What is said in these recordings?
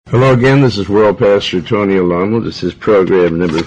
Hello again, this is World Pastor Tony Alamo. This is program number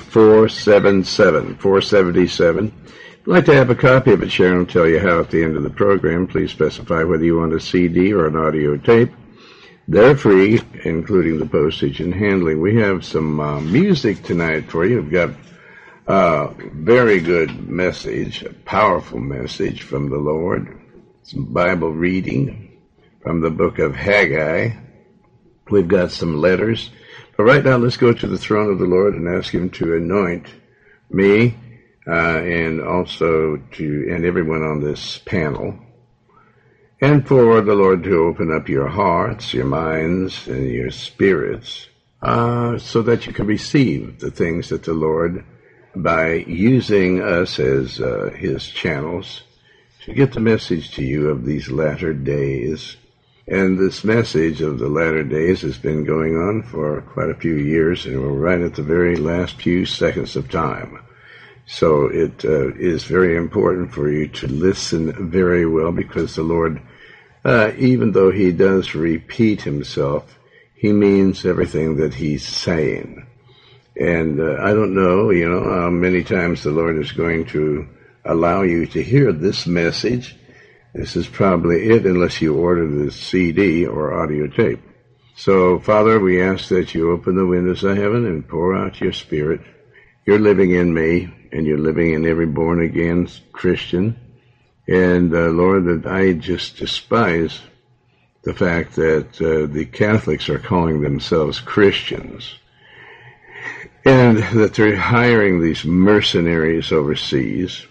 477. If you'd like to have a copy of it, Sharon will tell you how at the end of the program. Please specify whether you want a CD or an audio tape. They're free, including the postage and handling. We have some music tonight for you. We've got a very good message, a powerful message from the Lord. Some Bible reading from the book of Haggai. We've got some letters. But right now, let's go to the throne of the Lord and ask Him to anoint me and also and everyone on this panel. And for the Lord to open up your hearts, your minds, and your spirits so that you can receive the things that the Lord, by using us as His channels, to get the message to you of these latter days. And this message of the latter days has been going on for quite a few years, and we're right at the very last few seconds of time. So it is very important for you to listen very well, because the Lord, even though He does repeat Himself, He means everything that He's saying. And I don't know, how many times the Lord is going to allow you to hear this message. This is probably it, unless you order the CD or audio tape. So, Father, we ask that you open the windows of heaven and pour out your Spirit. You're living in me, and you're living in every born-again Christian. And, Lord, that I just despise the fact that the Catholics are calling themselves Christians, and that they're hiring these mercenaries overseas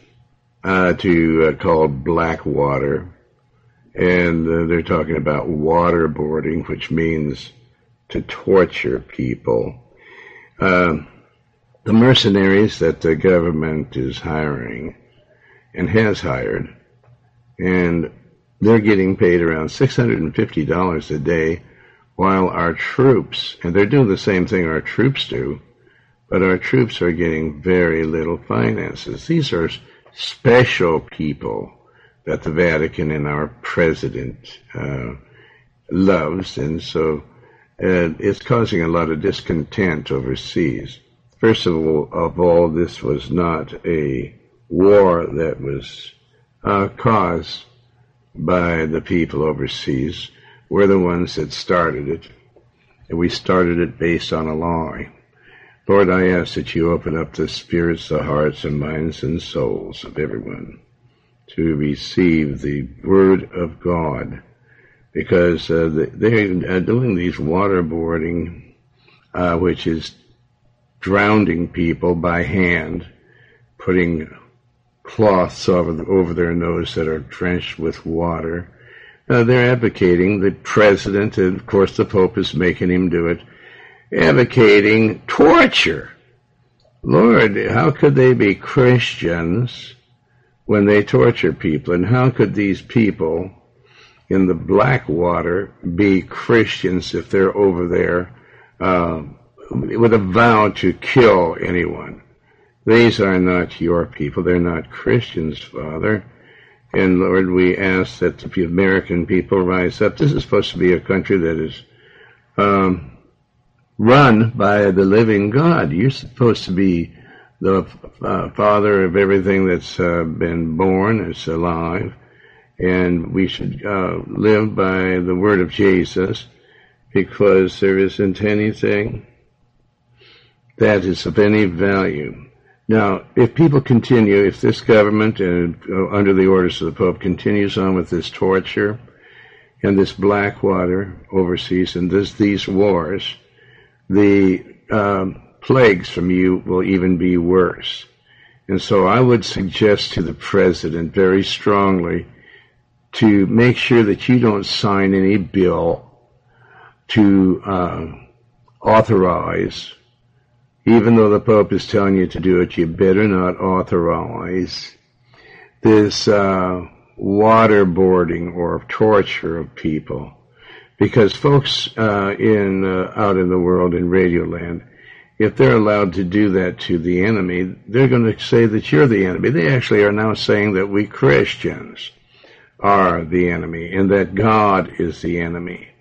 called Blackwater, and they're talking about waterboarding, which means to torture people. The mercenaries that the government is hiring and has hired, and they're getting paid around $650 a day, while our troops, and they're doing the same thing our troops do, but our troops are getting very little finances. These are special people that the Vatican and our president loves, and so it's causing a lot of discontent overseas. First of all, this was not a war that was caused by the people overseas. We're the ones that started it, and we started it based on a lie. Lord, I ask that you open up the spirits, the hearts, and minds, and souls of everyone to receive the Word of God, because they're doing these waterboarding, which is drowning people by hand, putting cloths over their nose that are drenched with water. They're advocating, the president, and of course the Pope is making him do it, advocating torture. Lord, how could they be Christians when they torture people? And how could these people in the Blackwater be Christians if they're over there with a vow to kill anyone? These are not your people. They're not Christians, Father. And Lord, we ask that the American people rise up. This is supposed to be a country that is run by the living God. You're supposed to be the father of everything that's been born, that's alive, and we should live by the word of Jesus, because there isn't anything that is of any value. Now, if people continue, if this government, under the orders of the Pope, continues on with this torture and this Blackwater overseas and these wars, the plagues from you will even be worse. And so I would suggest to the president very strongly to make sure that you don't sign any bill to authorize, even though the Pope is telling you to do it, you better not authorize this waterboarding or torture of people. Because folks out in the world, in Radio Land, if they're allowed to do that to the enemy, they're going to say that you're the enemy. They actually are now saying that we Christians are the enemy and that God is the enemy.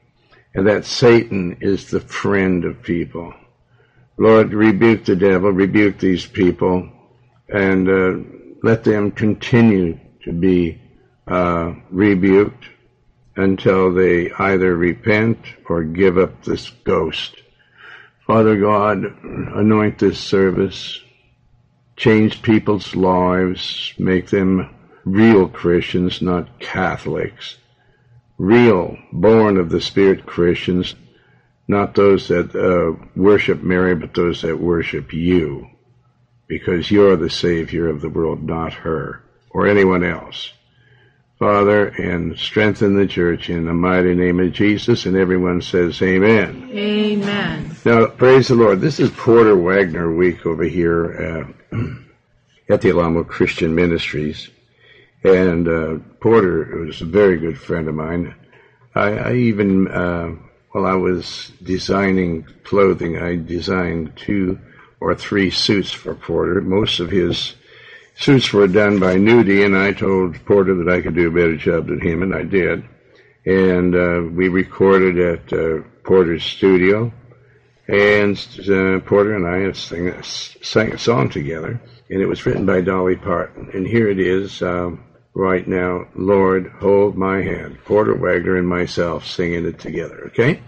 and that Satan is the friend of people. Lord, rebuke the devil, rebuke these people, and let them continue to be rebuked until they either repent or give up this ghost. Father God, anoint this service, change people's lives, make them real Christians, not Catholics, real, born of the Spirit Christians, not those that worship Mary, but those that worship you, because you're the Savior of the world, not her or anyone else. Father, and strengthen the church in the mighty name of Jesus, and everyone says amen. Amen. Now, praise the Lord. This is Porter Wagner week over here at the Alamo Christian Ministries, and Porter was a very good friend of mine. I even, while I was designing clothing, I designed 2 or 3 suits for Porter. Most of his suits were done by Nudie, and I told Porter that I could do a better job than him, and I did. And we recorded at Porter's studio, and Porter and I sang a song together, and it was written by Dolly Parton. And here it is right now, Lord, Hold My Hand. Porter Wagner and myself singing it together, okay?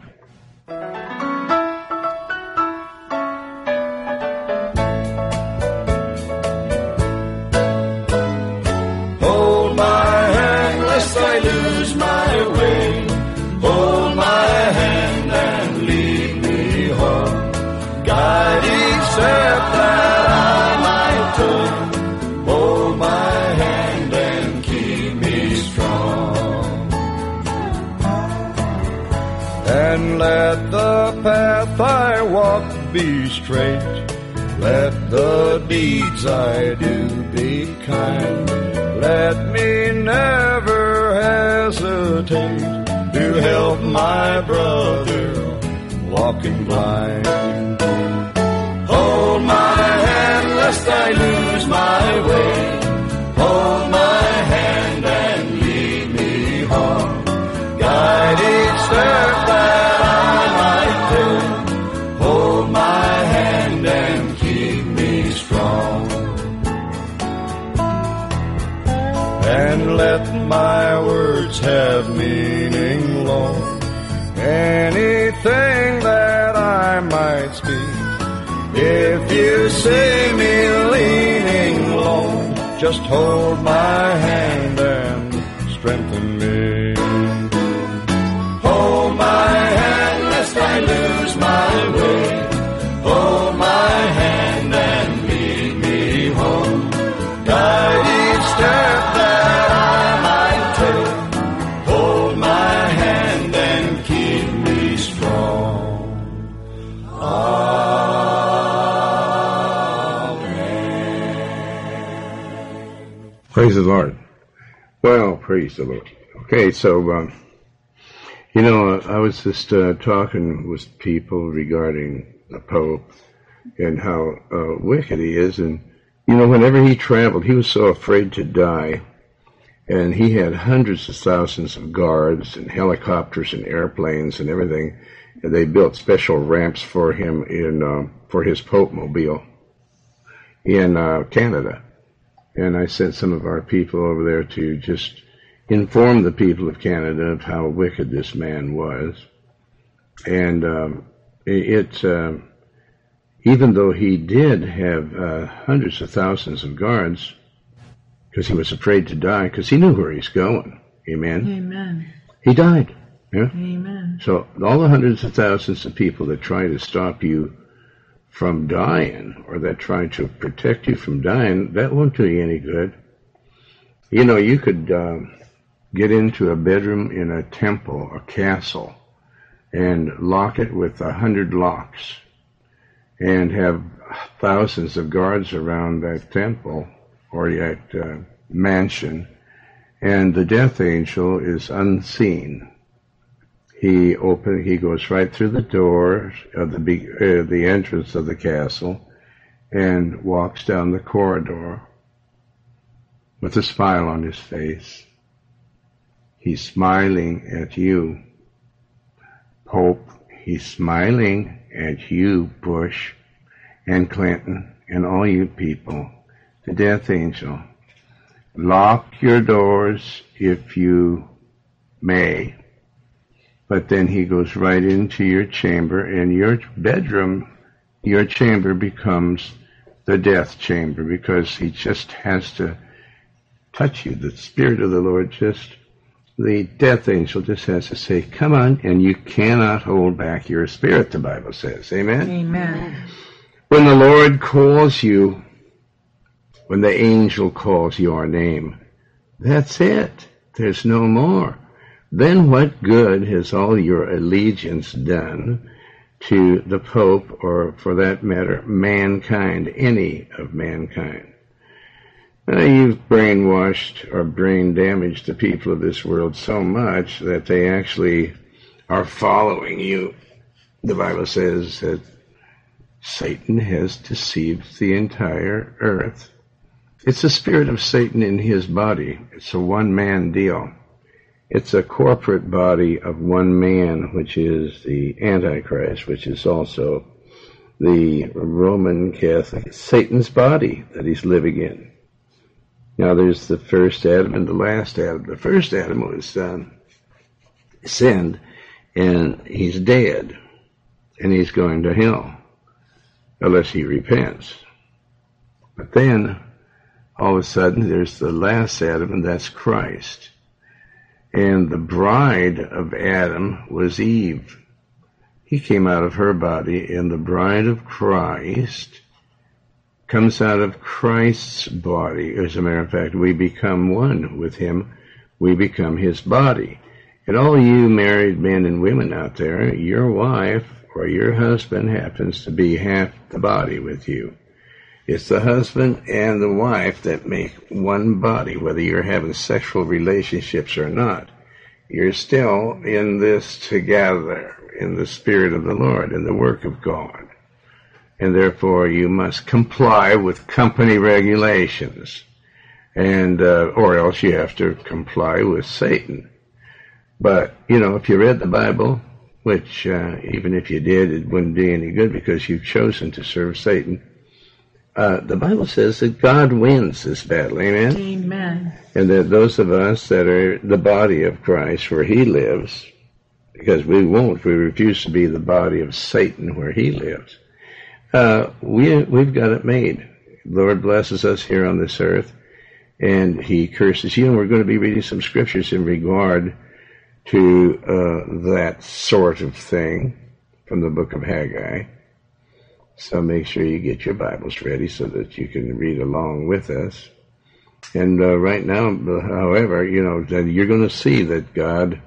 Let the path I walk be straight. Let the deeds I do be kind. Let me never hesitate to help my brother walking blind. Hold my hand lest I lose my way. Hold my hand and lead me home. Guide each step that hold my hand and keep me strong. And let my words have meaning, Lord. Anything that I might speak. If you see me leaning low, just hold my hand and strengthen me. Hold my hand lest I lose my way. Hold my hand and lead me home. Guide each step that I might take. Hold my hand and keep me strong. Amen. Praise the Lord. Well, praise the Lord. Okay, so I was just talking with people regarding the Pope and how wicked he is. And, whenever he traveled, he was so afraid to die. And he had hundreds of thousands of guards and helicopters and airplanes and everything. And they built special ramps for him for his Pope mobile in Canada. And I sent some of our people over there to just inform the people of Canada of how wicked this man was. And even though he did have hundreds of thousands of guards, because he was afraid to die, because he knew where he's going. Amen? Amen. He died. Yeah? Amen. So all the hundreds of thousands of people that try to stop you from dying, or that try to protect you from dying, that won't do you any good. You could get into a bedroom in a temple, a castle, and lock it with 100 locks, and have thousands of guards around that temple or that mansion, and the death angel is unseen. He goes right through the door of the entrance of the castle and walks down the corridor with a smile on his face. He's smiling at you, Pope, he's smiling at you, Bush and Clinton and all you people. The death angel. Lock your doors if you may. But then he goes right into your chamber, and your bedroom, your chamber becomes the death chamber, because he just has to touch you. The Spirit of the Lord the death angel just has to say, come on, and you cannot hold back your spirit, the Bible says. Amen? Amen. When the Lord calls you, when the angel calls your name, that's it. There's no more. Then what good has all your allegiance done to the Pope, or for that matter, mankind, any of mankind? You've brainwashed or brain damaged the people of this world so much that they actually are following you. The Bible says that Satan has deceived the entire earth. It's the spirit of Satan in his body. It's a one-man deal. It's a corporate body of one man, which is the Antichrist, which is also the Roman Catholic, Satan's body that he's living in. Now there's the first Adam and the last Adam. The first Adam was sinned, and he's dead, and he's going to hell, unless he repents. But then, all of a sudden, there's the last Adam, and that's Christ. And the bride of Adam was Eve. He came out of her body, and the bride of Christ comes out of Christ's body. As a matter of fact, we become one with him. We become his body. And all you married men and women out there, your wife or your husband happens to be half the body with you. It's the husband and the wife that make one body, whether you're having sexual relationships or not. You're still in this together, in the Spirit of the Lord, in the work of God. And therefore you must comply with company regulations, and or else you have to comply with Satan. But, if you read the Bible, which even if you did, it wouldn't do any good because you've chosen to serve Satan. The Bible says that God wins this battle. Amen? Amen. And that those of us that are the body of Christ where he lives, because we refuse to be the body of Satan where he lives, we've got it made. The Lord blesses us here on this earth, and he curses you. And we're going to be reading some scriptures in regard to that sort of thing from the book of Haggai. So make sure you get your Bibles ready so that you can read along with us. And right now, however, then you're going to see that God,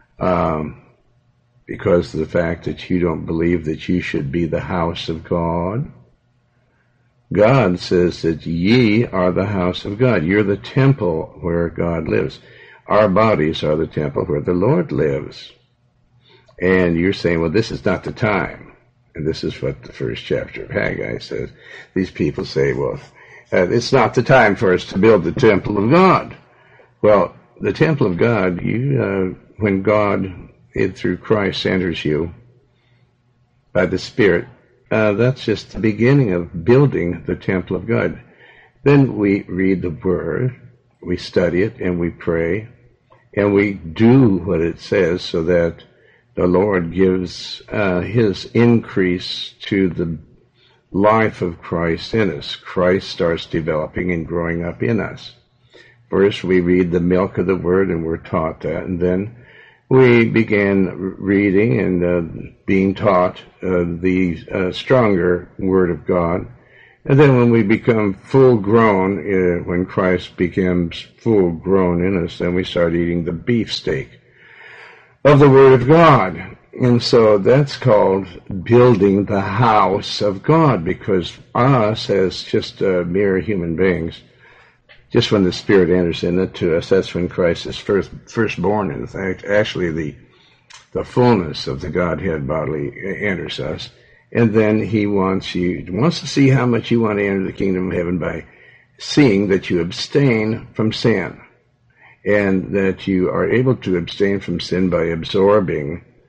because of the fact that you don't believe that you should be the house of God, God says that ye are the house of God. You're the temple where God lives. Our bodies are the temple where the Lord lives. And you're saying, well, this is not the time. And this is what the first chapter of Haggai says. These people say, well, it's not the time for us to build the temple of God. Well, the temple of God, when God, through Christ, enters you by the Spirit, that's just the beginning of building the temple of God. Then we read the Word, we study it, and we pray, and we do what it says so that the Lord gives his increase to the life of Christ in us. Christ starts developing and growing up in us. First, we read the milk of the Word, and we're taught that, and then we began reading and being taught the stronger Word of God. And then when we become full grown, when Christ becomes full grown in us, then we start eating the beefsteak of the Word of God. And so that's called building the house of God, because us as just mere human beings, just when the Spirit enters into us, that's when Christ is firstborn. In fact, actually the fullness of the Godhead bodily enters us. And then he wants to see how much you want to enter the kingdom of heaven by seeing that you abstain from sin, and that you are able to abstain from sin by absorbing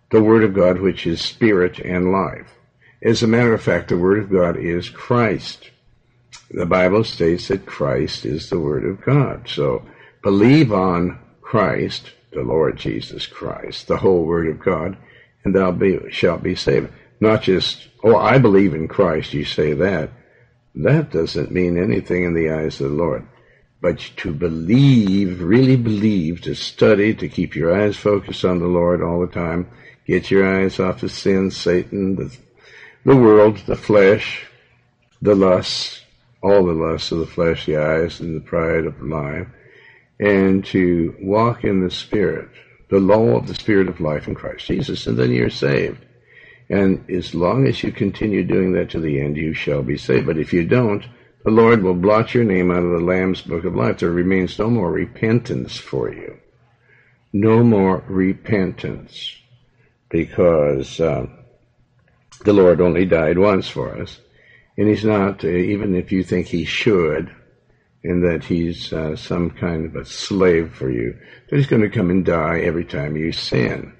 the Word of God, which is spirit and life. As a matter of fact, the Word of God is Christ. The Bible states that Christ is the Word of God. So believe on Christ, the Lord Jesus Christ, the whole Word of God, and thou shalt be saved. Not just, oh, I believe in Christ, you say that. That doesn't mean anything in the eyes of the Lord. But to believe, really believe, to study, to keep your eyes focused on the Lord all the time, get your eyes off of sin, Satan, the world, the flesh, the lusts, all the lusts of the flesh, the eyes, and the pride of life, and to walk in the Spirit, the law of the Spirit of life in Christ Jesus, and then you're saved. And as long as you continue doing that to the end, you shall be saved. But if you don't, the Lord will blot your name out of the Lamb's book of life. There remains no more repentance for you. No more repentance. Because the Lord only died once for us. And he's not, even if you think he should, and that he's some kind of a slave for you, that he's going to come and die every time you sin.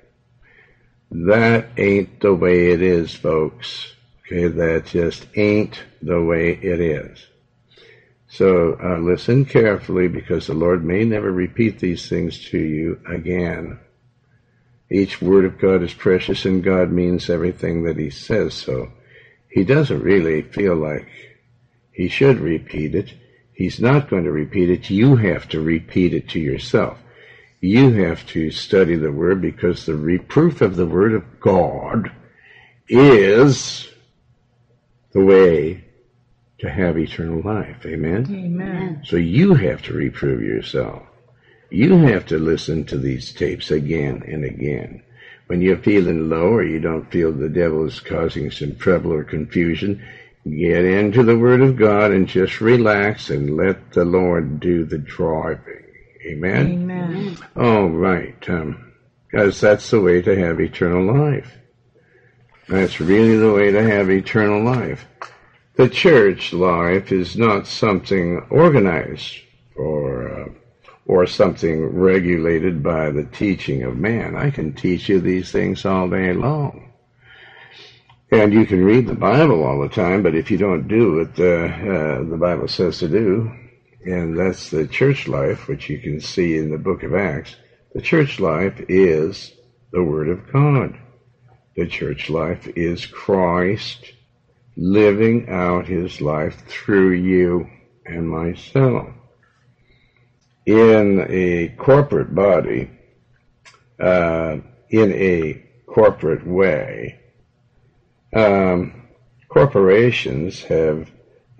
That ain't the way it is, folks. Okay, that just ain't the way it is. So listen carefully, because the Lord may never repeat these things to you again. Each word of God is precious, and God means everything that he says. So he doesn't really feel like he should repeat it. He's not going to repeat it. You have to repeat it to yourself. You have to study the Word, because the reproof of the Word of God is the way to have eternal life. Amen? Amen. So you have to reprove yourself. You have to listen to these tapes again and again. When you're feeling low, or you don't feel the devil is causing some trouble or confusion, get into the Word of God and just relax and let the Lord do the driving. Amen? Amen. All right. Because that's the way to have eternal life. That's really the way to have eternal life. The church life is not something organized or something regulated by the teaching of man. I can teach you these things all day long. And you can read the Bible all the time, but if you don't do what the Bible says to do, and that's the church life, which you can see in the book of Acts, the church life is the Word of God. The church life is Christ living out his life through you and myself. In a corporate body, in a corporate way, corporations have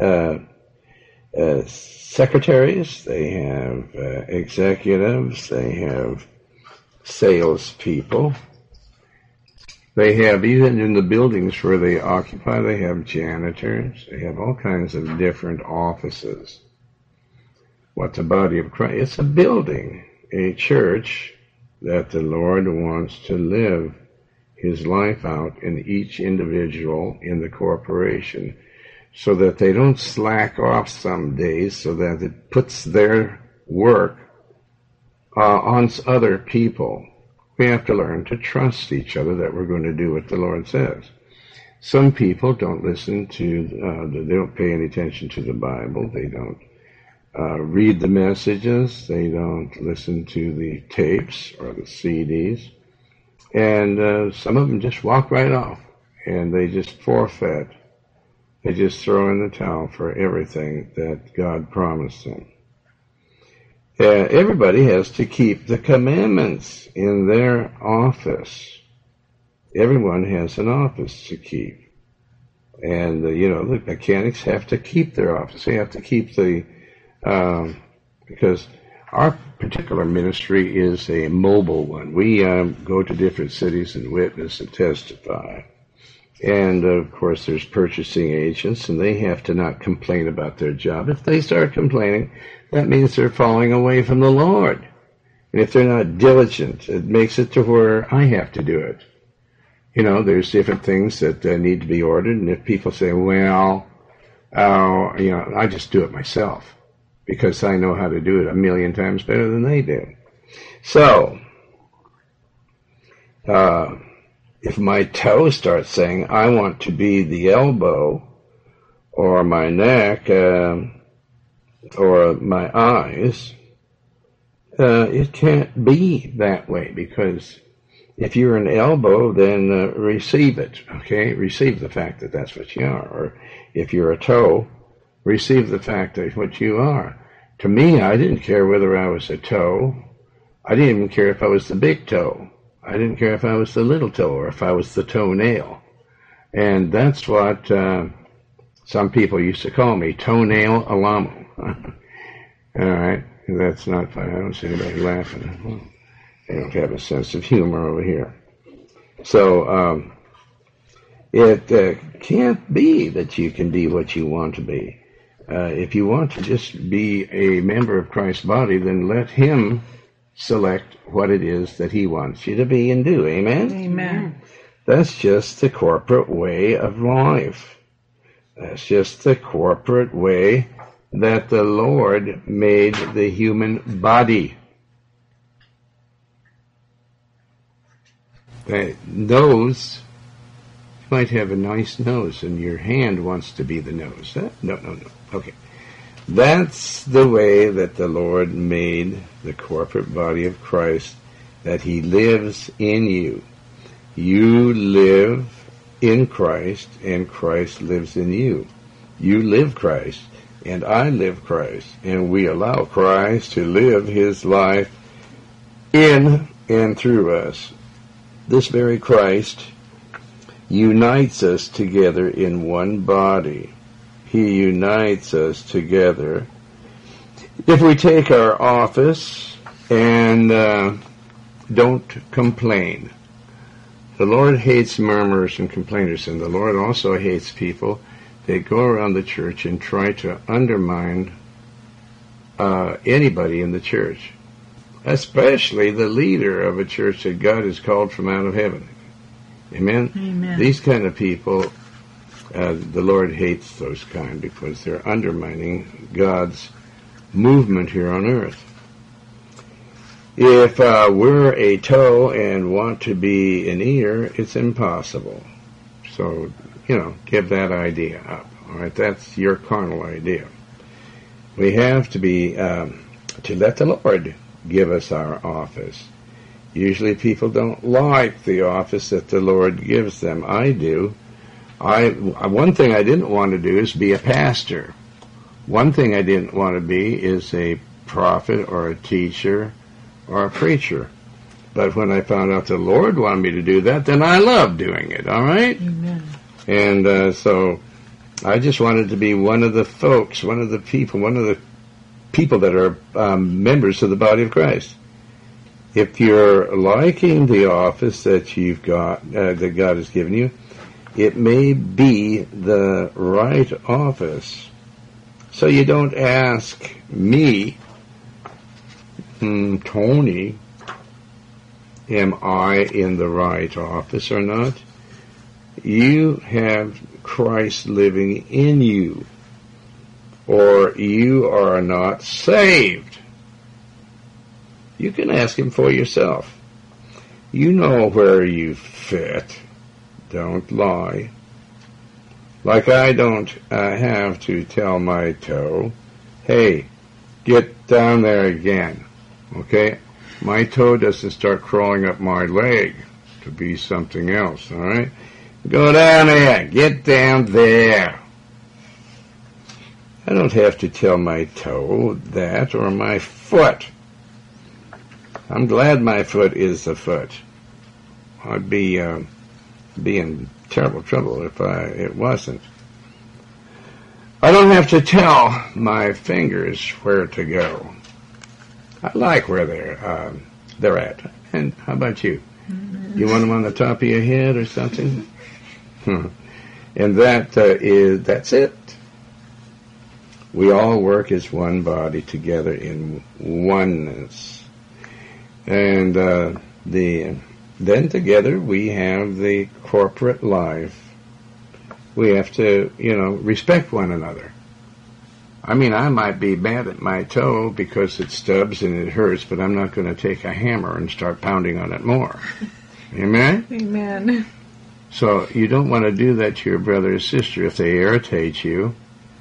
secretaries, they have executives, they have salespeople. They have, even in the buildings where they occupy, they have janitors. They have all kinds of different offices. What's the body of Christ? It's a building, a church that the Lord wants to live his life out in each individual in the corporation, so that they don't slack off some days, so that it puts their work on other people. We have to learn to trust each other that we're going to do what the Lord says. Some people don't listen to, they don't pay any attention to the Bible. They don't read the messages. They don't listen to the tapes or the CDs. And some of them just walk right off, and they just forfeit. They just throw in the towel for everything that God promised them. Everybody has to keep the commandments in their office. Everyone has an office to keep. And, the mechanics have to keep their office. They have to keep because our particular ministry is a mobile one. We go to different cities and witness and testify. And, of course, there's purchasing agents, and they have to not complain about their job. If they start complaining, that means they're falling away from the Lord. And if they're not diligent, it makes it to where I have to do it. There's different things that need to be ordered, and if people say, well, I just do it myself, because I know how to do it 1,000,000 times better than they do. So, if my toe starts saying, I want to be the elbow, or my neck, or my eyes, it can't be that way, because if you're an elbow, then receive it, okay? Receive the fact that that's what you are. Or if you're a toe, receive the fact that what you are. To me, I didn't care whether I was a toe. I didn't even care if I was the big toe. I didn't care if I was the little toe or if I was the toenail. And that's what some people used to call me, Toenail Alamo. All right, that's not funny. I don't see anybody laughing. Well, they don't have a sense of humor over here. So it can't be that you can be what you want to be. If you want to just be a member of Christ's body, then let him select what it is that he wants you to be and do. Amen? Amen. That's just the corporate way of life. That's just the corporate way that the Lord made the human body. The nose, you might have a nice nose and your hand wants to be the nose. No. Okay. That's the way that the Lord made the corporate body of Christ, that he lives in you. You live in Christ, and Christ lives in you. You live Christ, and I live Christ, and we allow Christ to live his life in and through us. This very Christ unites us together in one body. He unites us together. If we take our office and don't complain, the Lord hates murmurers and complainers, and the Lord also hates people that go around the church and try to undermine anybody in the church, especially the leader of a church that God has called from out of heaven. Amen? Amen. These kind of people, the Lord hates those kind, because they're undermining God's movement here on earth. If we're a toe and want to be an ear, it's impossible. So, give that idea up. All right, that's your carnal idea. We have to be to let the Lord give us our office. Usually people don't like the office that the Lord gives them. I do. One thing I didn't want to do is be a pastor. One thing I didn't want to be is a prophet or a teacher or a preacher. But when I found out the Lord wanted me to do that, then I loved doing it, all right? Amen. And so I just wanted to be one of the folks, one of the people that are members of the body of Christ. If you're liking the office that you've got, that God has given you, it may be the right office. So you don't ask me, Tony, am I in the right office or not? You have Christ living in you, or you are not saved. You can ask him for yourself. You know where you fit. Don't lie. Like I don't have to tell my toe, hey, get down there again. Okay? My toe doesn't start crawling up my leg to be something else, all right? Go down there. Get down there. I don't have to tell my toe that, or my foot. I'm glad my foot is the foot. I'd be in terrible trouble if it wasn't. I don't have to tell my fingers where to go. I like where they're at. And how about you? You want them on the top of your head or something? And that's it. We all work as one body together in oneness. And then together we have the corporate life. We have to, respect one another. I mean, I might be bad at my toe because it stubs and it hurts, but I'm not going to take a hammer and start pounding on it more. Amen? Amen. So you don't want to do that to your brother or sister if they irritate you,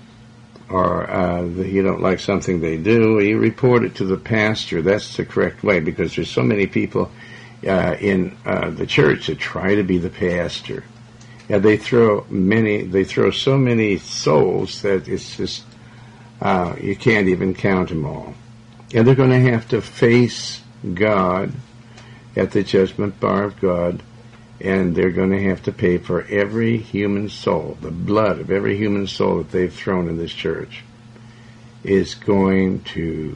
or you don't like something they do. You report it to the pastor. That's the correct way, because there's so many people in the church that try to be the pastor. Yeah, they throw so many souls that it's just you can't even count them all. And they're going to have to face God at the judgment bar of God, and they're going to have to pay for every human soul. The blood of every human soul that they've thrown in this church is going to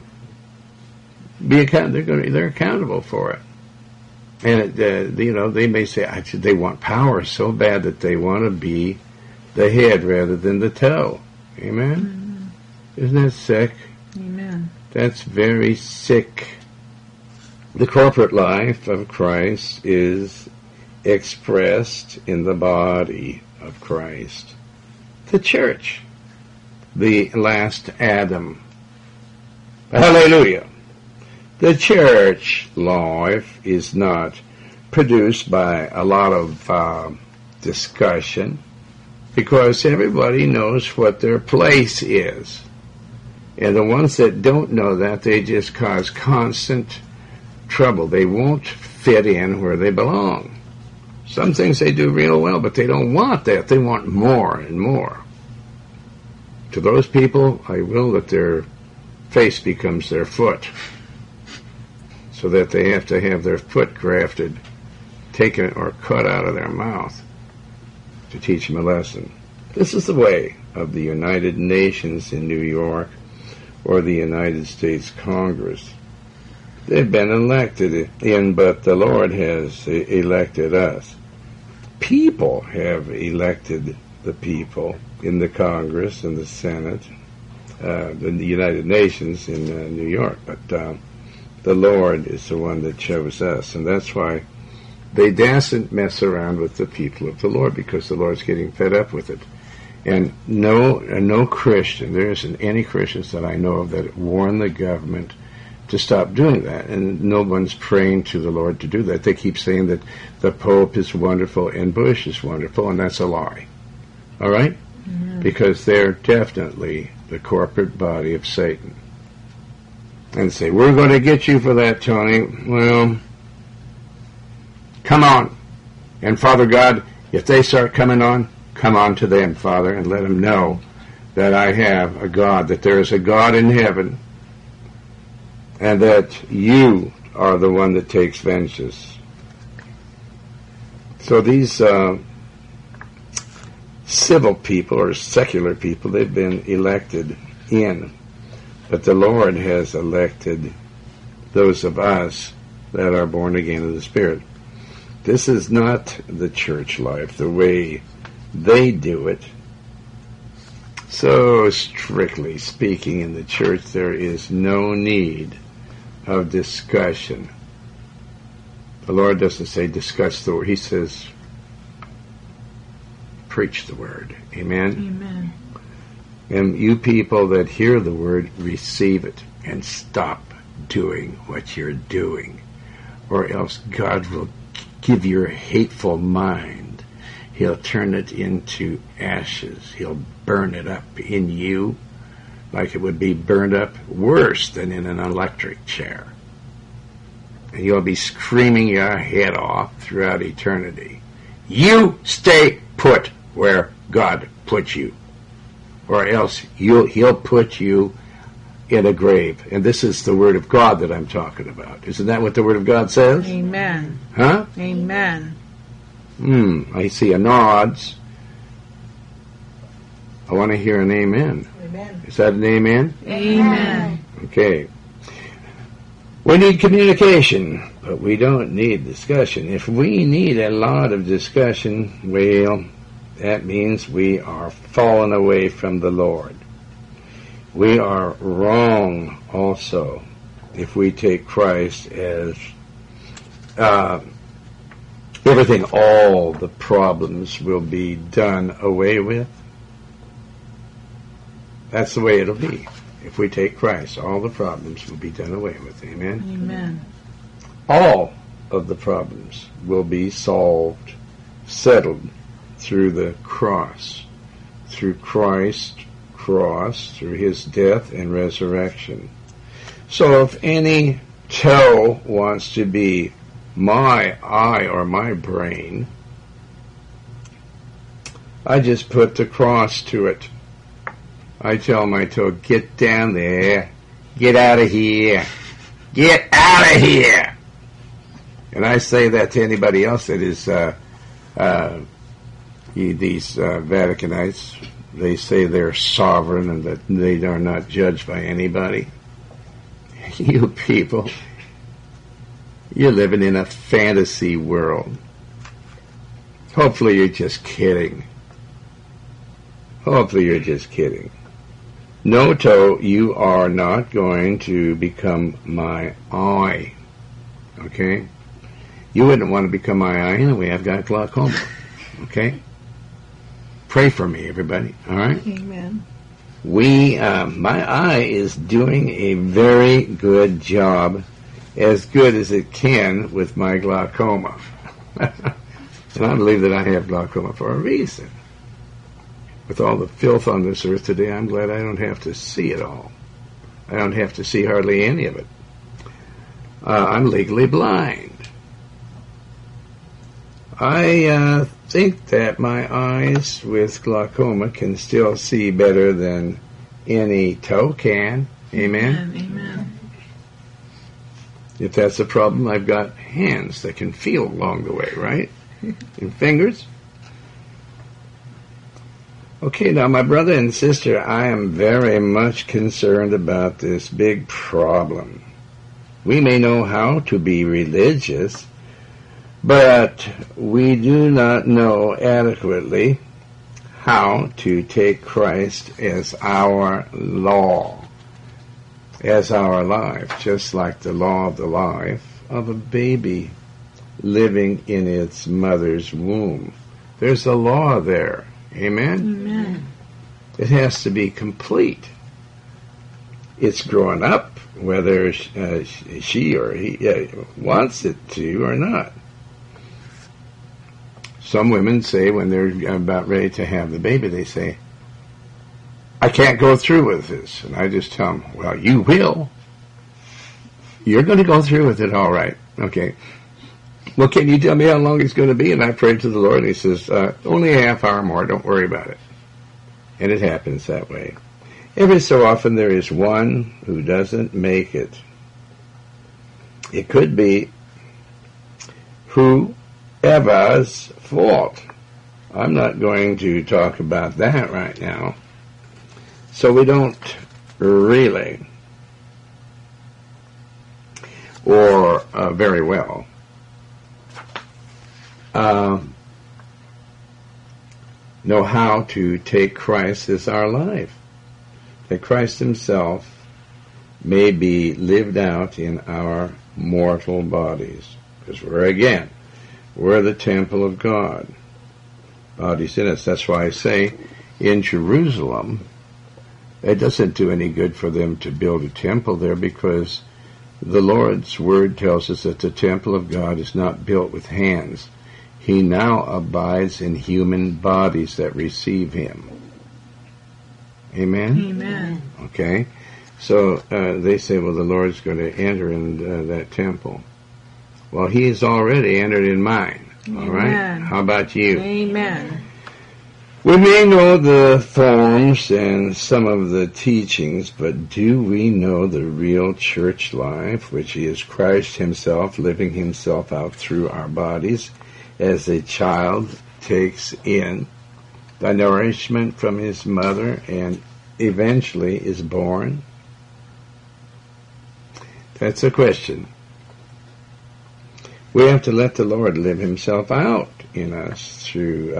be they're accountable for it. And they may say they want power so bad that they want to be the head rather than the toe. Amen. Isn't that sick? Amen. That's very sick. The corporate life of Christ is expressed in the body of Christ, the church, the last Adam. Hallelujah. The church life is not produced by a lot of discussion, because everybody knows what their place is. And the ones that don't know that, they just cause constant trouble. They won't fit in where they belong. Some things they do real well, but they don't want that. They want more and more. To those people, I will that their face becomes their foot, so that they have to have their foot grafted, taken or cut out of their mouth to teach them a lesson. This is the way of the United Nations in New York, or the United States Congress. They've been elected in, but the Lord has elected us. People have elected the people in the Congress and the Senate, the United Nations in New York, but the Lord is the one that chose us, and that's why they daren't mess around with the people of the Lord, because the Lord's getting fed up with it. And no Christian, there isn't any Christians that I know of that warn the government to stop doing that, and no one's praying to the Lord to do that. They keep saying that the Pope is wonderful and Bush is wonderful, and that's a lie. All right? Mm-hmm. Because they're definitely the corporate body of Satan. And say, we're going to get you for that, Tony. Well, come on. And Father God, if they start coming on, come on to them, Father, and let them know that I have a God, that there is a God in heaven, and that you are the one that takes vengeance. So these civil people or secular people, they've been elected in, but the Lord has elected those of us that are born again of the Spirit. This is not the church life, the way they do it. So, strictly speaking, in the church, there is no need of discussion. The Lord doesn't say discuss the word. He says preach the word. Amen? Amen. And you people that hear the word, receive it and stop doing what you're doing, or else God will give your hateful mind. He'll turn it into ashes. He'll burn it up in you like it would be burned up worse than in an electric chair. And you'll be screaming your head off throughout eternity. You stay put where God put you, or else he'll put you in a grave. And this is the Word of God that I'm talking about. Isn't that what the Word of God says? Amen. Huh? Amen. I see a nods. I want to hear an amen. Amen. Is that an amen? Amen. Okay. We need communication, but we don't need discussion. If we need a lot of discussion, well, that means we are falling away from the Lord. We are wrong also if we take Christ as everything, all the problems will be done away with. That's the way it'll be. If we take Christ, all the problems will be done away with. Amen? Amen. All of the problems will be solved, settled through the cross, through Christ's cross, through his death and resurrection. So if any toe wants to be my eye or my brain, I just put the cross to it. I tell my toe, get down there, get out of here, get out of here. And I say that to anybody else that is these Vaticanites. They say they're sovereign and that they are not judged by anybody. You people, you're living in a fantasy world. Hopefully you're just kidding. Hopefully you're just kidding. No, toe, you are not going to become my eye. Okay? You wouldn't want to become my eye anyway. I've got glaucoma. Okay? Pray for me, everybody. All right? Amen. My eye is doing a very good job, as good as it can with my glaucoma. And I believe that I have glaucoma for a reason. With all the filth on this earth today, I'm glad I don't have to see it all. I don't have to see hardly any of it. I'm legally blind. I think that my eyes with glaucoma can still see better than any toe can. Amen? Amen. If that's a problem, I've got hands that can feel along the way, right? And fingers. Okay, now my brother and sister, I am very much concerned about this big problem. We may know how to be religious, but we do not know adequately how to take Christ as our law, as our life, just like the law of the life of a baby living in its mother's womb. There's a law there. Amen? Amen. It has to be complete. It's growing up, whether she or he wants it to or not. Some women say when they're about ready to have the baby, they say, I can't go through with this. And I just tell them, well, you will. You're going to go through with it all right. Okay. Well, can you tell me how long it's going to be? And I prayed to the Lord, and he says, only a half hour more, don't worry about it. And it happens that way. Every so often there is one who doesn't make it. It could be whoever's fault. I'm not going to talk about that right now. So we don't really, or very well, know how to take Christ as our life. That Christ himself may be lived out in our mortal bodies. Because we're the temple of God. Bodies in us. That's why I say in Jerusalem, it doesn't do any good for them to build a temple there, because the Lord's word tells us that the temple of God is not built with hands. He now abides in human bodies that receive him. Amen? Amen. Okay. So they say, well, the Lord's going to enter in that temple. Well, he has already entered in mine. All right? Amen. How about you? Amen. We may know the forms and some of the teachings, but do we know the real church life, which is Christ himself living himself out through our bodies as a child takes in the nourishment from his mother and eventually is born? That's a question. We have to let the Lord live himself out in us through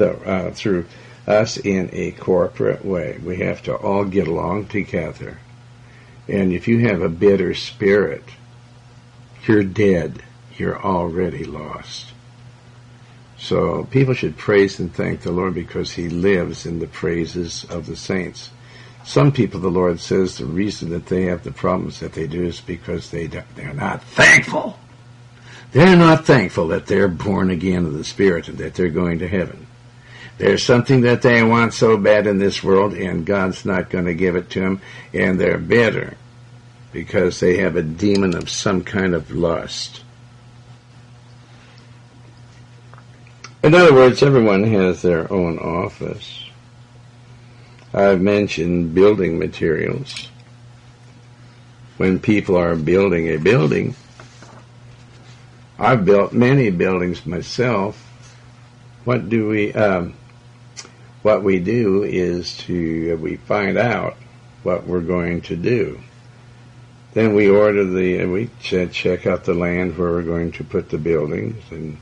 us in a corporate way. We have to all get along together. And if you have a bitter spirit, you're dead. You're already lost. So people should praise and thank the Lord because he lives in the praises of the saints. Some people, the Lord says, the reason that they have the problems that they do is because they're not thankful. They're not thankful that they're born again of the Spirit and that they're going to heaven. There's something that they want so bad in this world, and God's not going to give it to them, and they're bitter because they have a demon of some kind of lust. In other words, everyone has their own office. I've mentioned building materials. When people are building a building, I've built many buildings myself. What we do is we find out what we're going to do. Then we we check out the land where we're going to put the buildings, and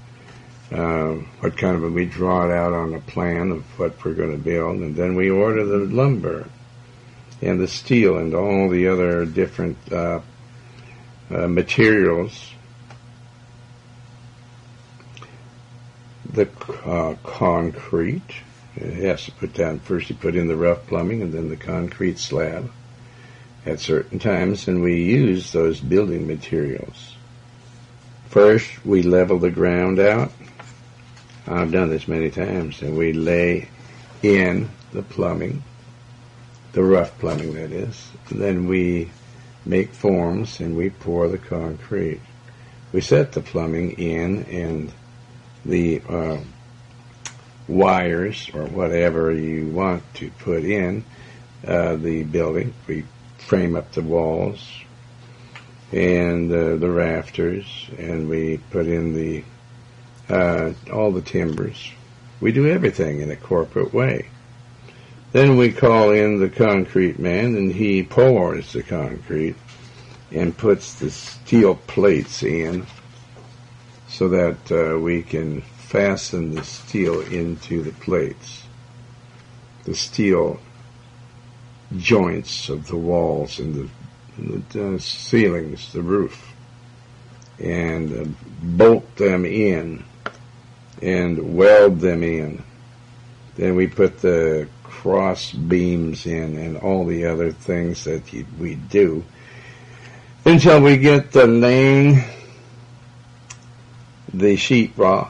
we draw it out on a plan of what we're going to build, and then we order the lumber and the steel and all the other different materials. The concrete, it has to put down, first you put in the rough plumbing and then the concrete slab at certain times, and we use those building materials. First, we level the ground out. I've done this many times, and we lay in the plumbing, the rough plumbing that is. Then we make forms and we pour the concrete. We set the plumbing in, and the wires or whatever you want to put in the building. We frame up the walls and the rafters, and we put in all the timbers. We do everything in a corporate way. Then we call in the concrete man, and he pours the concrete and puts the steel plates in so that we can fasten the steel into the plates. The steel joints of the walls and the ceilings, the roof, and bolt them in and weld them in. Then we put the cross beams in and all the other things that we do until we get the laying the sheetrock,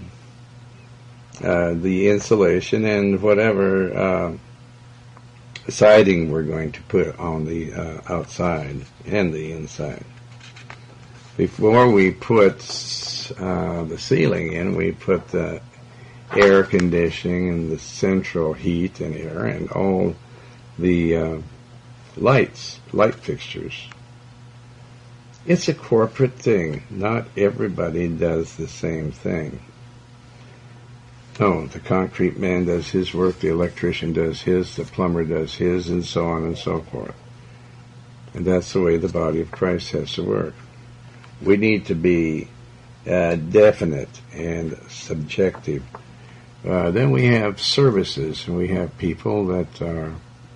the insulation, and whatever siding we're going to put on the outside and the inside. Before we put the ceiling in, we put the air conditioning and the central heat and air and all the light fixtures. It's a corporate thing. Not everybody does the same thing. No, the concrete man does his work, the electrician does his, the plumber does his, and so on and so forth. And that's the way the body of Christ has to work. We need to be definite and subjective. Then we have services, and we have people that are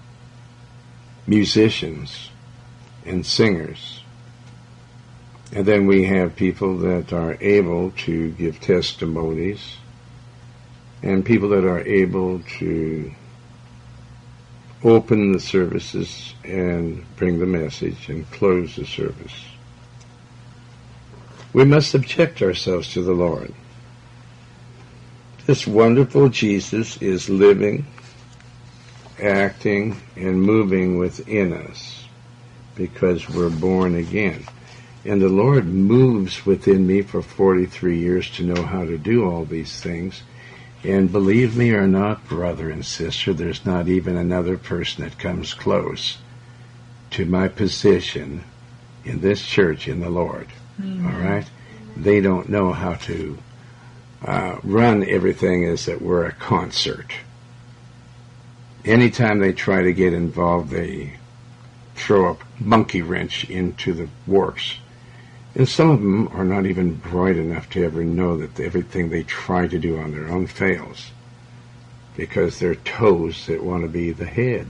musicians and singers. And then we have people that are able to give testimonies, and people that are able to open the services and bring the message and close the service. We must subject ourselves to the Lord. This wonderful Jesus is living, acting, and moving within us because we're born again. And the Lord moves within me for 43 years to know how to do all these things. And believe me or not, brother and sister, there's not even another person that comes close to my position in this church in the Lord. Mm-hmm. All right? They don't know how to run everything as it were a concert. Anytime they try to get involved, they throw a monkey wrench into the works. And some of them are not even bright enough to ever know that everything they try to do on their own fails, because they're toes that want to be the head.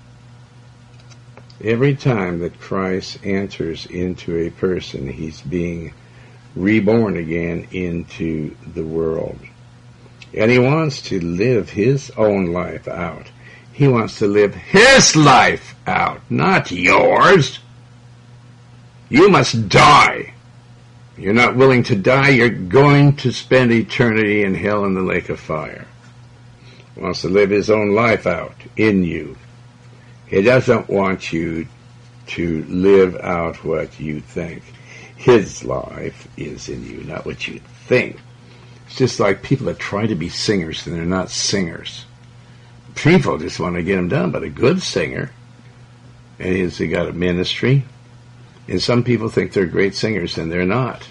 Every time that Christ enters into a person, he's being reborn again into the world. And he wants to live his own life out. He wants to live his life out, not yours. You must die You're not willing to die, you're going to spend eternity in hell in the lake of fire. He wants to live his own life out in you. He doesn't want you to live out what you think. His life is in you, not what you think. It's just like people that try to be singers and they're not singers. People just want to get them done, but a good singer, and he's got a ministry, and some people think they're great singers and they're not.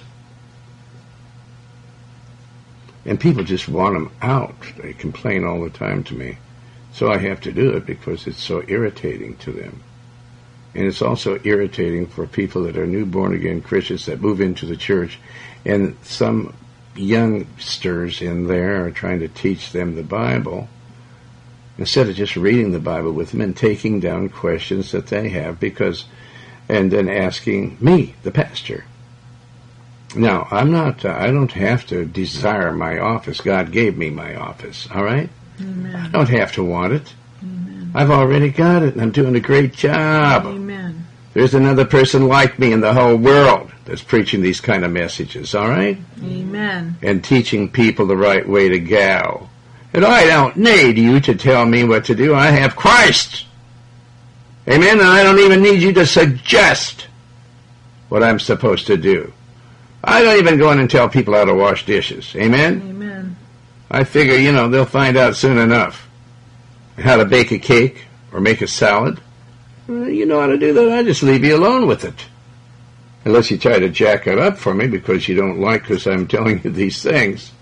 And people just want them out. They complain all the time to me. So I have to do it because it's so irritating to them. And it's also irritating for people that are new born-again Christians that move into the church, and some youngsters in there are trying to teach them the Bible instead of just reading the Bible with them and taking down questions that they have, and then asking me, the pastor. Now, I don't have to desire my office. God gave me my office, all right? Amen. I don't have to want it. Amen. I've already got it, and I'm doing a great job. Amen. There's another person like me in the whole world that's preaching these kind of messages, all right? Amen. And teaching people the right way to go. And I don't need you to tell me what to do. I have Christ. Amen? And I don't even need you to suggest what I'm supposed to do. I don't even go in and tell people how to wash dishes. Amen? Amen. I figure, they'll find out soon enough how to bake a cake or make a salad. You know how to do that. I just leave you alone with it. Unless you try to jack it up for me because you don't like because I'm telling you these things.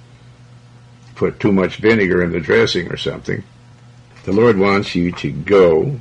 Put too much vinegar in the dressing or something. The Lord wants you to go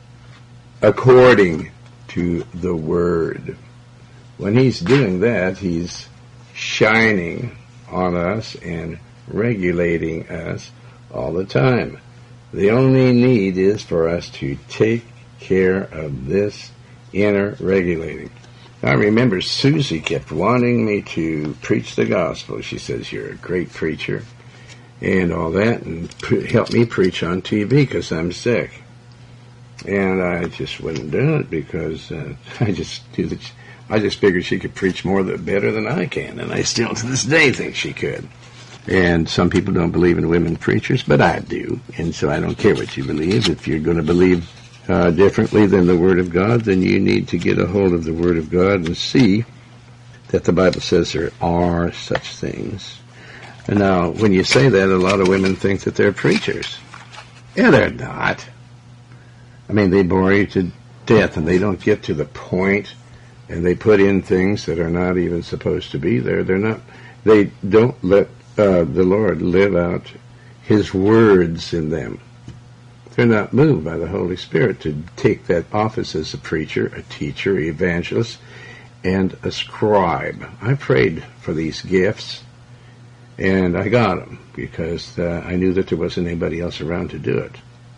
according to the Word. When He's doing that, He's shining on us and regulating us all the time. The only need is for us to take care of this inner regulating. I remember Susie kept wanting me to preach the gospel. She says, you're a great preacher and all that, and help me preach on TV because I'm sick. And I just wouldn't do it because I just figured she could preach better than I can, and I still to this day think she could. And some people don't believe in women preachers, but I do, and so I don't care what you believe. If you're going to believe differently than the Word of God, then you need to get a hold of the Word of God and see that the Bible says there are such things. And now, when you say that, a lot of women think that they're preachers. Yeah, they're not. I mean, they bore you to death, and they don't get to the point, and they put in things that are not even supposed to be there. They don't let the Lord live out His words in them. They're not moved by the Holy Spirit to take that office as a preacher, a teacher, evangelist, and a scribe. I prayed for these gifts, and I got them because I knew that there wasn't anybody else around to do it.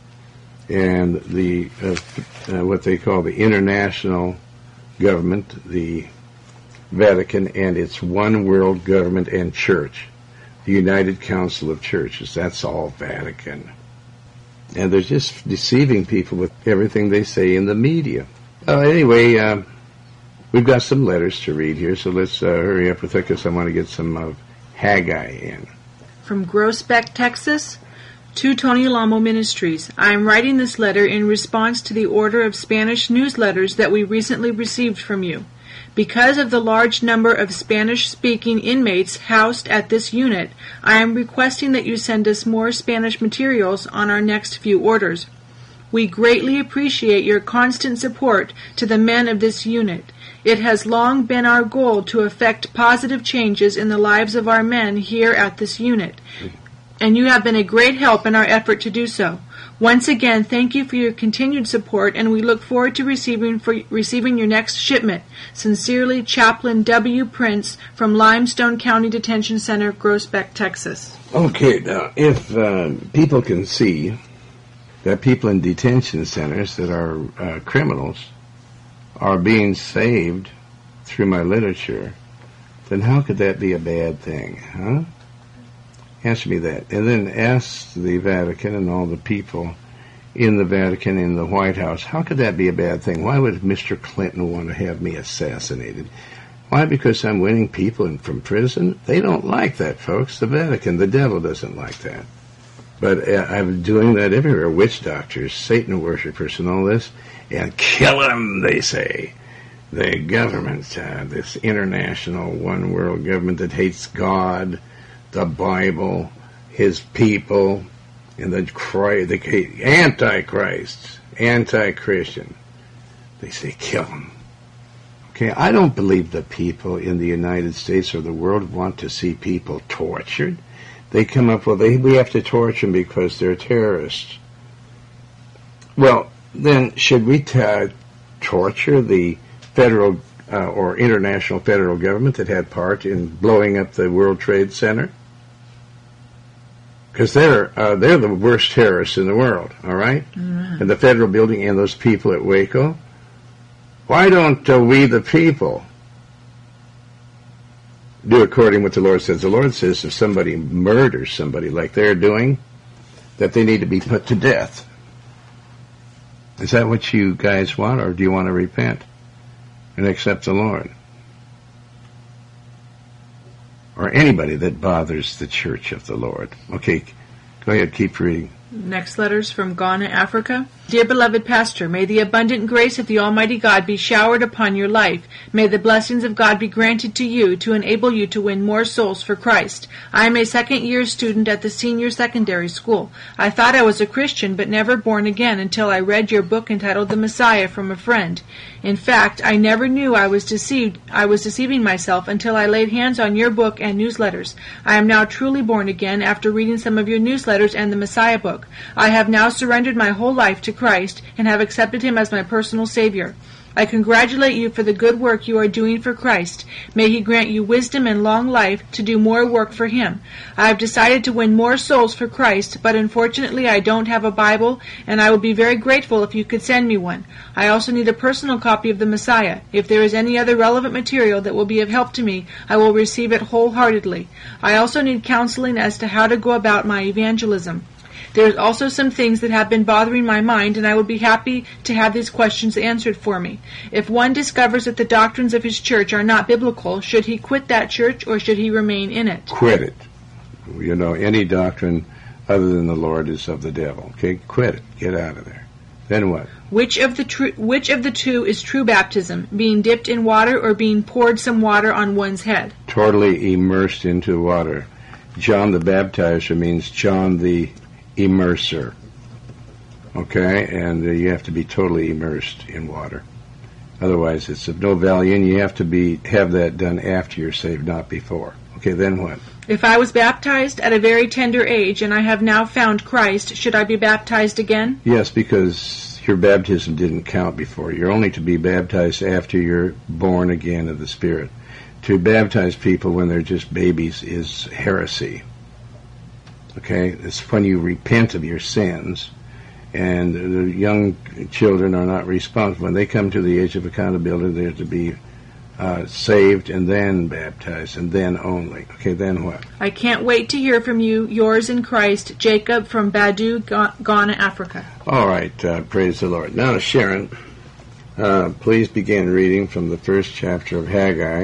And the what they call the international government, the Vatican, and its one world government and church, the United Council of Churches, that's all Vatican. And they're just deceiving people with everything they say in the media. Anyway, we've got some letters to read here, so let's hurry up with it because I want to get some of Haggai in. From Groesbeck, Texas, to Tony Alamo Ministries. I am writing this letter in response to the order of Spanish newsletters that we recently received from you. Because of the large number of Spanish-speaking inmates housed at this unit, I am requesting that you send us more Spanish materials on our next few orders. We greatly appreciate your constant support to the men of this unit. It has long been our goal to effect positive changes in the lives of our men here at this unit, and you have been a great help in our effort to do so. Once again, thank you for your continued support, and we look forward to receiving your next shipment. Sincerely, Chaplain W. Prince from Limestone County Detention Center, Groesbeck, Texas. Okay, now, if people can see that people in detention centers that are criminals are being saved through my literature, then how could that be a bad thing, huh? Answer me that. And then ask the Vatican and all the people in the Vatican, in the White House, how could that be a bad thing? Why would Mr. Clinton want to have me assassinated? Why? Because I'm winning people from prison? They don't like that, folks. The Vatican, the devil doesn't like that. But I'm doing that everywhere. Witch doctors, Satan worshippers, and all this. And kill them, they say. The government, this international one world government that hates God, the Bible, his people, and the antichrists, anti-Christian. They say kill them. Okay, I don't believe the people in the United States or the world want to see people tortured. They come up with, we have to torture them because they're terrorists. Well, then should we torture the federal or international federal government that had part in blowing up the World Trade Center? Because they're the worst terrorists in the world, all right? Mm-hmm. And the federal building and those people at Waco. Why don't we, the people, do according to what the Lord says? The Lord says if somebody murders somebody like they're doing, that they need to be put to death. Is that what you guys want, or do you want to repent and accept the Lord? Or anybody that bothers the church of the Lord. Okay, go ahead, keep reading. Next letters from Ghana, Africa. Dear beloved Pastor, may the abundant grace of the Almighty God be showered upon your life. May the blessings of God be granted to you to enable you to win more souls for Christ. I am a second-year student at the senior secondary school. I thought I was a Christian, but never born again until I read your book entitled The Messiah from a friend. In fact, I never knew I was deceiving myself until I laid hands on your book and newsletters. I am now truly born again after reading some of your newsletters and the Messiah book. I have now surrendered my whole life to Christ and have accepted him as my personal Savior. I congratulate you for the good work you are doing for Christ. May he grant you wisdom and long life to do more work for him. I have decided to win more souls for Christ, but unfortunately I don't have a Bible, and I would be very grateful if you could send me one. I also need a personal copy of the Messiah. If there is any other relevant material that will be of help to me, I will receive it wholeheartedly. I also need counseling as to how to go about my evangelism. There is also some things that have been bothering my mind, and I would be happy to have these questions answered for me. If one discovers that the doctrines of his church are not biblical, should he quit that church or should he remain in it? Quit it. You know, any doctrine other than the Lord is of the devil. Okay, quit it. Get out of there. Then what? Which of the two is true baptism? Being dipped in water or being poured some water on one's head? Totally immersed into water. John the Baptizer means John the Immerser. Okay, and you have to be totally immersed in water. Otherwise, it's of no value, and you have to have that done after you're saved, not before. Okay, then what? If I was baptized at a very tender age and I have now found Christ, should I be baptized again? Yes, because your baptism didn't count before. You're only to be baptized after you're born again of the Spirit. To baptize people when they're just babies is heresy. Okay, it's when you repent of your sins, and the young children are not responsible. When they come to the age of accountability, they're to be saved and then baptized, and then only. Okay, then what? I can't wait to hear from you. Yours in Christ, Jacob from Badu, Ghana, Africa. All right, praise the Lord. Now, Sharon, please begin reading from the first chapter of Haggai.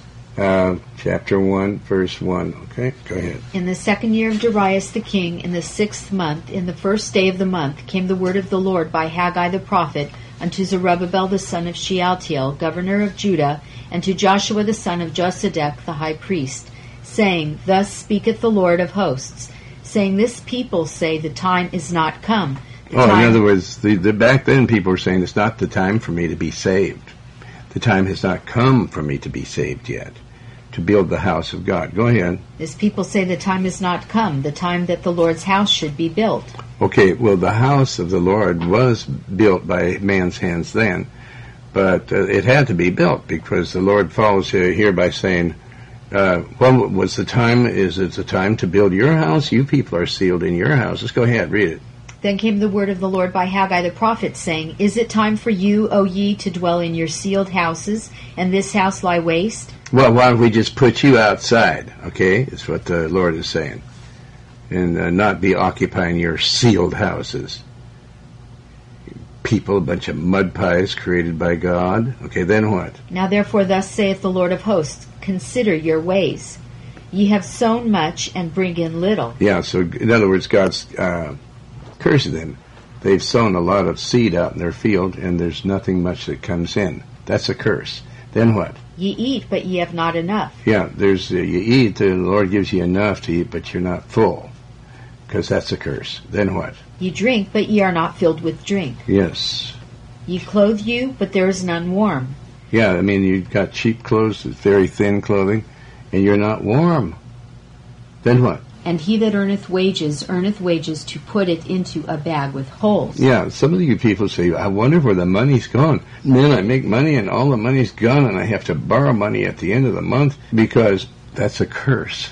Chapter 1, verse 1. Okay, go ahead. In the 2nd year of Darius the king, in the 6th month, in the 1st day of the month, came the word of the Lord by Haggai the prophet unto Zerubbabel the son of Shealtiel, governor of Judah, and to Joshua the son of Josedech the high priest, saying, Thus speaketh the Lord of hosts, saying, This people say the time is not come. In other words, the back then people were saying, it's not the time for me to be saved. The time has not come for me to be saved yet, to build the house of God. Go ahead. This people say the time is not come, the time that the Lord's house should be built. Okay, well, the house of the Lord was built by man's hands then, but it had to be built because the Lord follows here by saying, what was the time? Is it the time to build your house? You people are sealed in your houses. Go ahead, read it. Then came the word of the Lord by Haggai the prophet, saying, Is it time for you, O ye, to dwell in your sealed houses, and this house lie waste? Well, why don't we just put you outside, okay? Is what the Lord is saying. And not be occupying your sealed houses. people, a bunch of mud pies created by God. Okay, then what? Now therefore thus saith the Lord of hosts, consider your ways. Ye have sown much, and bring in little. Yeah, so in other words, God's cursing them. They've sown a lot of seed out in their field, and there's nothing much that comes in. That's a curse. Then what? Ye eat, but ye have not enough. Yeah, there's you eat, the Lord gives you enough to eat, but you're not full, because that's a curse. Then what? Ye drink, but ye are not filled with drink. Yes. Ye clothe you, but there is none warm. Yeah, I mean, you've got cheap clothes, very thin clothing, and you're not warm. Then what? And he that earneth wages to put it into a bag with holes. Yeah, some of you people say, I wonder where the money's gone. Man, I make money and all the money's gone and I have to borrow money at the end of the month because that's a curse.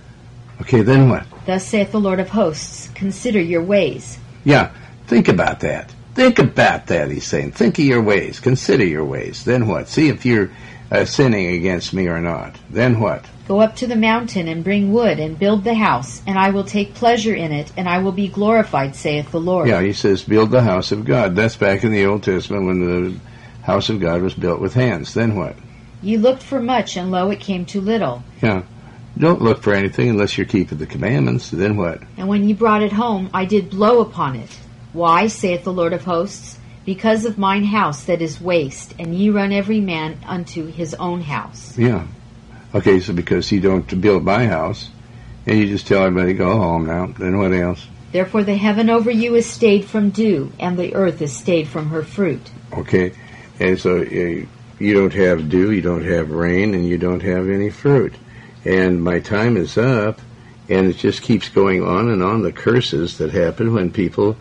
Okay, then what? Thus saith the Lord of hosts, consider your ways. Yeah, think about that. Think about that, he's saying. Think of your ways. Consider your ways. Then what? See if you're sinning against me or not. Then what? Go up to the mountain and bring wood and build the house, and I will take pleasure in it, and I will be glorified, saith the Lord. Yeah, he says, build the house of God. That's back in the Old Testament when the house of God was built with hands. Then what? Ye looked for much, and lo, it came to little. Yeah. Don't look for anything unless you're keeping the commandments. Then what? And when ye brought it home, I did blow upon it. Why, saith the Lord of hosts? Because of mine house that is waste, and ye run every man unto his own house. Yeah. Okay, so because you don't build my house, and you just tell everybody, go home now, then what else? Therefore the heaven over you is stayed from dew, and the earth is stayed from her fruit. Okay, and so you don't have dew, you don't have rain, and you don't have any fruit. And my time is up, and it just keeps going on, the curses that happen when people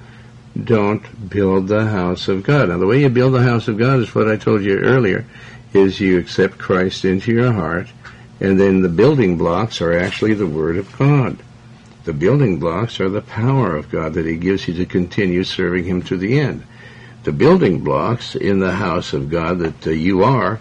don't build the house of God. Now, the way you build the house of God is what I told you earlier, is you accept Christ into your heart, and then the building blocks are actually the Word of God. The building blocks are the power of God that He gives you to continue serving Him to the end. The building blocks in the house of God that you are,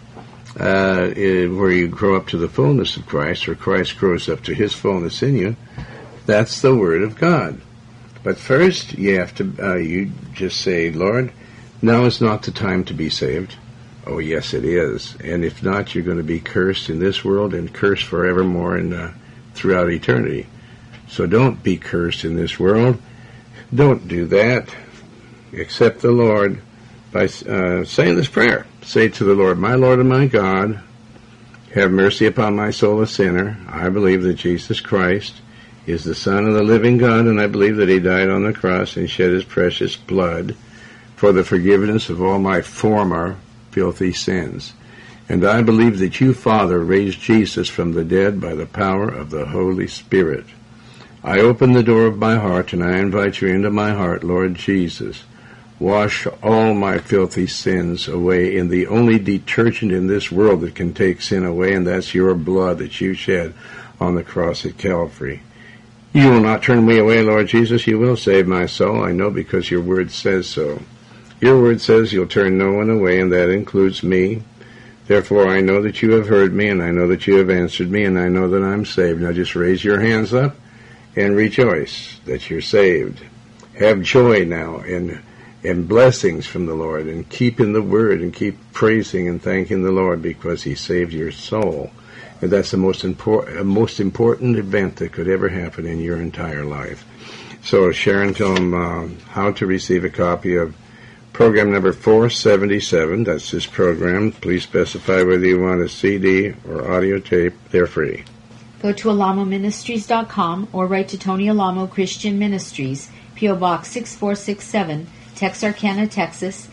where you grow up to the fullness of Christ, or Christ grows up to His fullness in you, that's the Word of God. But first, you have to, you just say, Lord, now is not the time to be saved. Oh, yes, it is. And if not, you're going to be cursed in this world and cursed forevermore and throughout eternity. So don't be cursed in this world. Don't do that. Accept the Lord by saying this prayer. Say to the Lord, my Lord and my God, have mercy upon my soul, a sinner. I believe that Jesus Christ is the Son of the living God, and I believe that He died on the cross and shed His precious blood for the forgiveness of all my former filthy sins. And I believe that you, Father, raised Jesus from the dead by the power of the Holy Spirit. I open the door of my heart, and I invite you into my heart, Lord Jesus. Wash all my filthy sins away in the only detergent in this world that can take sin away, and that's your blood that you shed on the cross at Calvary. You will not turn me away, Lord Jesus. You will save my soul. I know because your word says so. Your word says you'll turn no one away, and that includes me. Therefore, I know that you have heard me, and I know that you have answered me, and I know that I'm saved. Now just raise your hands up and rejoice that you're saved. Have joy now and blessings from the Lord, and keep in the word, and keep praising and thanking the Lord because He saved your soul. And that's the most important event that could ever happen in your entire life. So Sharon, tell them how to receive a copy of program number 477. That's this program. Please specify whether you want a CD or audio tape. They're free. Go to alamoministries.com or write to Tony Alamo Christian Ministries, P.O. Box 6467, Texarkana, Texas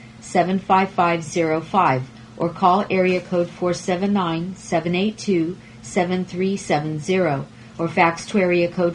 75505, or call area code 479-782-7370, or fax to area code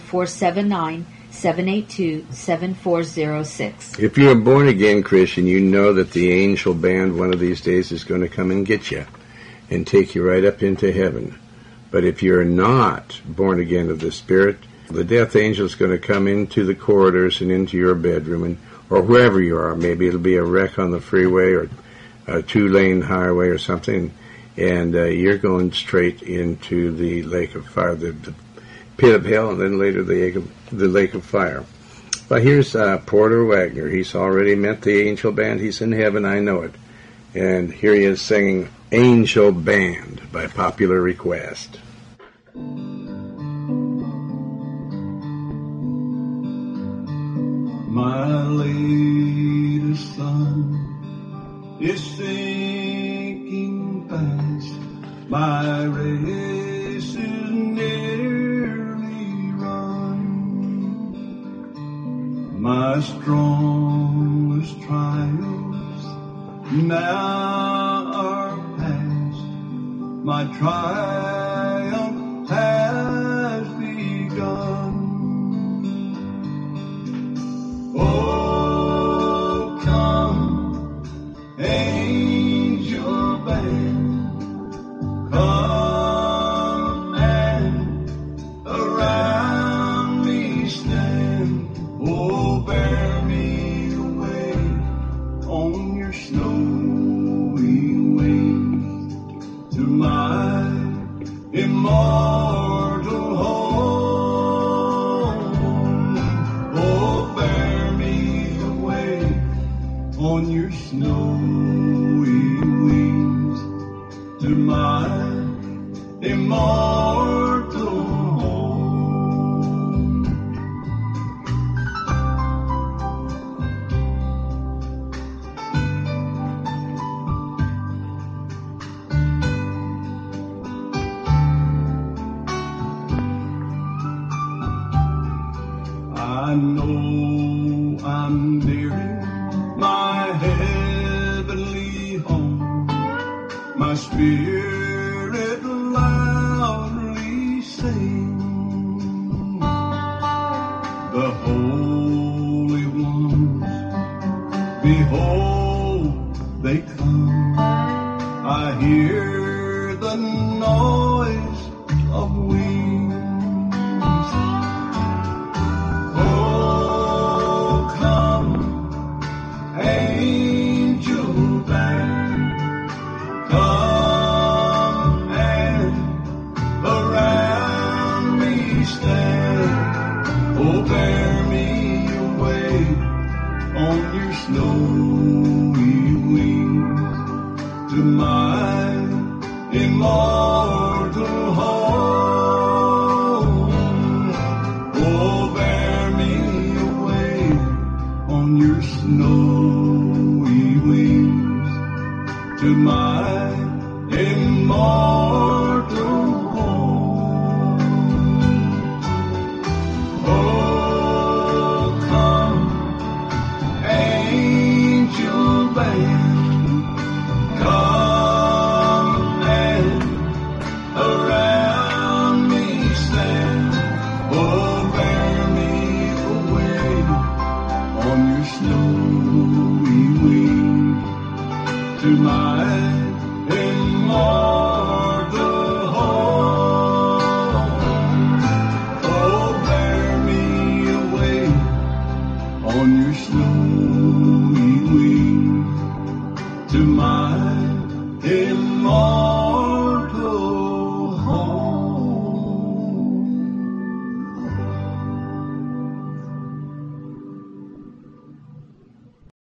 479-782-7406. If you're a born-again Christian, you know that the angel band one of these days is going to come and get you and take you right up into heaven. But if you're not born again of the Spirit, the death angel is going to come into the corridors and into your bedroom, or wherever you are. Maybe it'll be a wreck on the freeway or a 2-lane highway or something, and you're going straight into the lake of fire, the pit of hell, and then later the lake of fire. But here's Porter Wagner. He's already met the angel band. He's in heaven, I know it. And here he is singing Angel Band by popular request. My latest sun is sinking fast. My race is nearly run. My strongest trials now are past. My triumph has begun. Oh, come, angel band, come and around me stand. Oh, bear me away on your snowy wings to my immortal home. Oh, bear me away on your snowy wings to my immortal home. I know I'm nearing my heavenly home. My spirit loudly sings. The holy ones, behold, they come. I hear the noise of wings. Oh, come, angel band, come and around me stand. Oh, bear me away on your snowy wings to my immortal home. Oh, bear me away on your snowy wings to my immortal home. Oh, come, angel band, come and around me stand. Oh, bear me away on your snowy wings to my